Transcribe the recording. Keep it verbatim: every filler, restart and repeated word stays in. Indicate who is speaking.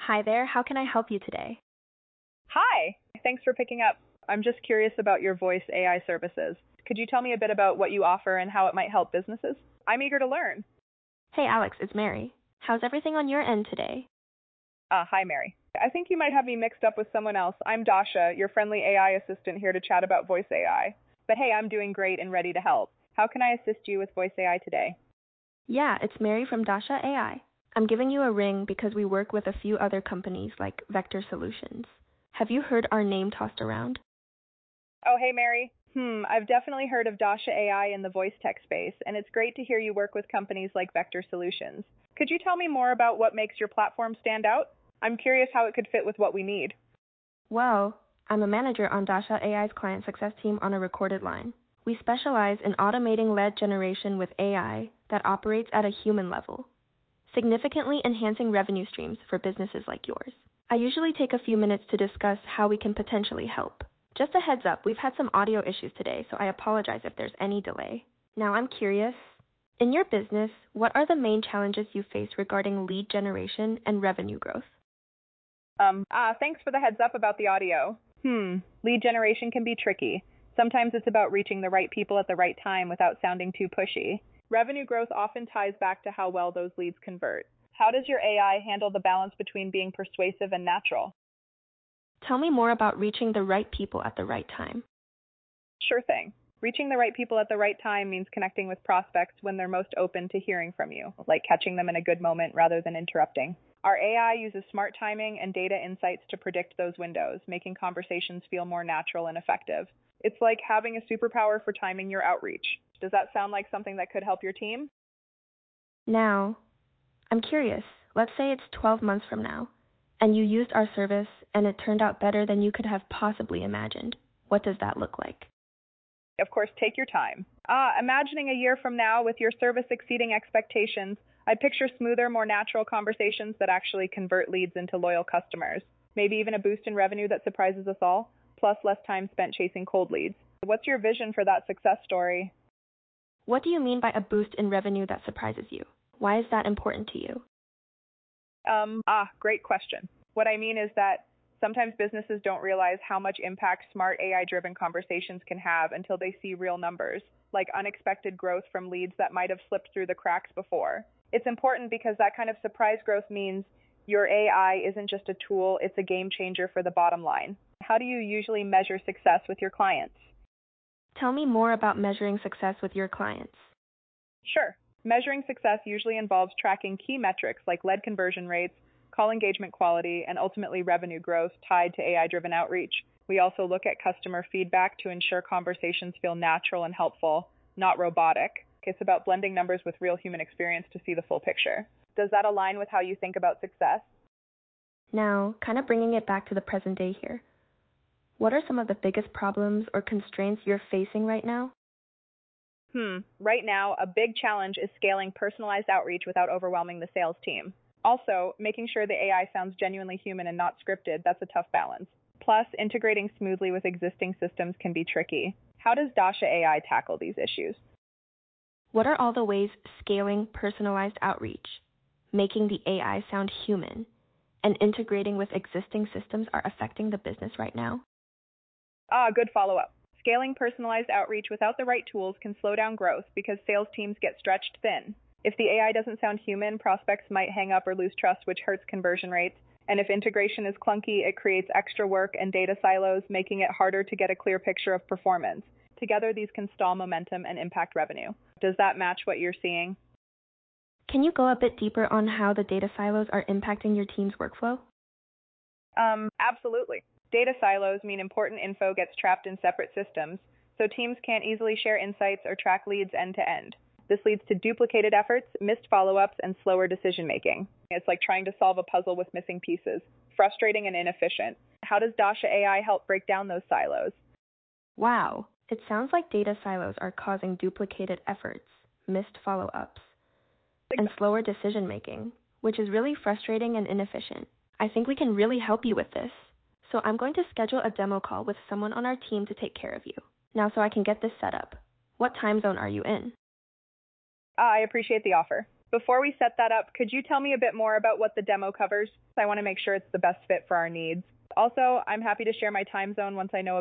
Speaker 1: Hi there, how can I help you today?
Speaker 2: Hi. Thanks for picking up. I'm just curious about your voice A I services. Could you tell me a bit about what you offer and how it might help businesses? I'm eager to learn.
Speaker 1: Hey Alex, it's Mary. How's everything on your end today?
Speaker 2: Uh, hi, Mary. I think you might have me mixed up with someone else. I'm Dasha, your friendly A I assistant here to chat about voice A I. But hey, I'm doing great and ready to help. How can I assist you with voice A I today?
Speaker 1: Yeah, it's Mary from Dasha A I. I'm giving you a ring because we work with a few other companies like Vector Solutions. Have you heard our name tossed around?
Speaker 2: Oh, hey, Mary. Hmm, I've definitely heard of Dasha A I in the voice tech space, and it's great to hear you work with companies like Vector Solutions. Could you tell me more about what makes your platform stand out? I'm curious how it could fit with what we need.
Speaker 1: Well, I'm a manager on Dasha A I's client success team on a recorded line. We specialize in automating lead generation with A I that operates at a human level, significantly enhancing revenue streams for businesses like yours. I usually take a few minutes to discuss how we can potentially help. Just a heads up, we've had some audio issues today, so I apologize if there's any delay. Now I'm curious, in your business, what are the main challenges you face regarding lead generation and revenue growth?
Speaker 2: Um, ah, thanks for the heads up about the audio. Hmm, lead generation can be tricky. Sometimes it's about reaching the right people at the right time without sounding too pushy. Revenue growth often ties back to how well those leads convert. How does your A I handle the balance between being persuasive and natural?
Speaker 1: Tell me more about reaching the right people at the right time.
Speaker 2: Sure thing. Reaching the right people at the right time means connecting with prospects when they're most open to hearing from you, like catching them in a good moment rather than interrupting. Our A I uses smart timing and data insights to predict those windows, making conversations feel more natural and effective. It's like having a superpower for timing your outreach. Does that sound like something that could help your team?
Speaker 1: Now, I'm curious, let's say it's twelve months from now, and you used our service and it turned out better than you could have possibly imagined. What does that look like?
Speaker 2: Of course, take your time. Ah, imagining a year from now with your service exceeding expectations, I picture smoother, more natural conversations that actually convert leads into loyal customers. Maybe even a boost in revenue that surprises us all, plus less time spent chasing cold leads. What's your vision for that success story?
Speaker 1: What do you mean by a boost in revenue that surprises you? Why is that important to you?
Speaker 2: Um, ah, great question. What I mean is that sometimes businesses don't realize how much impact smart A I-driven conversations can have until they see real numbers, like unexpected growth from leads that might have slipped through the cracks before. It's important because that kind of surprise growth means your A I isn't just a tool, it's a game changer for the bottom line. How do you usually measure success with your clients?
Speaker 1: Tell me more about measuring success with your clients.
Speaker 2: Sure. Measuring success usually involves tracking key metrics like lead conversion rates, call engagement quality, and ultimately revenue growth tied to A I-driven outreach. We also look at customer feedback to ensure conversations feel natural and helpful, not robotic. It's about blending numbers with real human experience to see the full picture. Does that align with how you think about success?
Speaker 1: Now, kind of bringing it back to the present day here. What are some of the biggest problems or constraints you're facing right now?
Speaker 2: Hmm. Right now, a big challenge is scaling personalized outreach without overwhelming the sales team. Also, making sure the A I sounds genuinely human and not scripted, that's a tough balance. Plus, integrating smoothly with existing systems can be tricky. How does Dasha A I tackle these issues?
Speaker 1: What are all the ways scaling personalized outreach, making the A I sound human, and integrating with existing systems are affecting the business right now?
Speaker 2: Ah, good follow-up. Scaling personalized outreach without the right tools can slow down growth because sales teams get stretched thin. If the A I doesn't sound human, prospects might hang up or lose trust, which hurts conversion rates. And if integration is clunky, it creates extra work and data silos, making it harder to get a clear picture of performance. Together, these can stall momentum and impact revenue. Does that match what you're seeing?
Speaker 1: Can you go a bit deeper on how the data silos are impacting your team's workflow?
Speaker 2: Um, absolutely. Data silos mean important info gets trapped in separate systems, so teams can't easily share insights or track leads end to end. This leads to duplicated efforts, missed follow-ups, and slower decision-making. It's like trying to solve a puzzle with missing pieces, frustrating and inefficient. How does Dasha A I help break down those silos?
Speaker 1: Wow, it sounds like data silos are causing duplicated efforts, missed follow-ups, and slower decision-making, which is really frustrating and inefficient. I think we can really help you with this. So I'm going to schedule a demo call with someone on our team to take care of you. Now, so I can get this set up, what time zone are you in?
Speaker 2: Ah, I appreciate the offer. Before we set that up, could you tell me a bit more about what the demo covers? I want to make sure it's the best fit for our needs. Also, I'm happy to share my time zone once I know